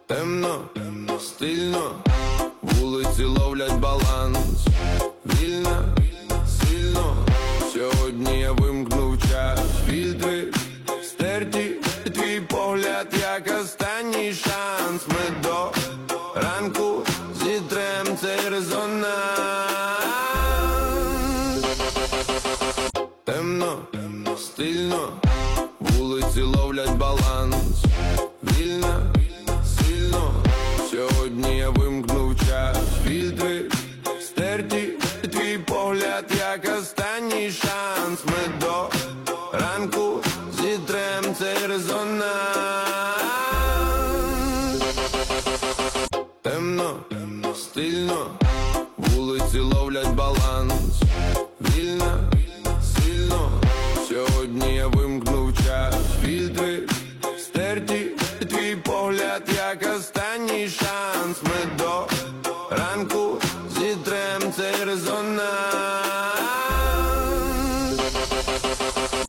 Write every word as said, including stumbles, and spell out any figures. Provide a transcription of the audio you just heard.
Темно, стильно, вулиці ловлять баланс. Вільно, сильно, сьогодні я вимкнув час. Фільтри стерті, твій погляд як останній шанс. Ми до ранку зітрем цей резонанс. Темно, стильно, вулиці ловлять баланс. Вільно, сильно, сьогодні я вимкнув час. Фільтри стерті, твій погляд як останній шанс. Ми до ранку зітрем цей резонанс. Темно, стильно, вулиці ловлять баланс. Вільно, сильно, сьогодні я вимкнув час. Фільтри стерті, твій погляд як останній шанс. Ми до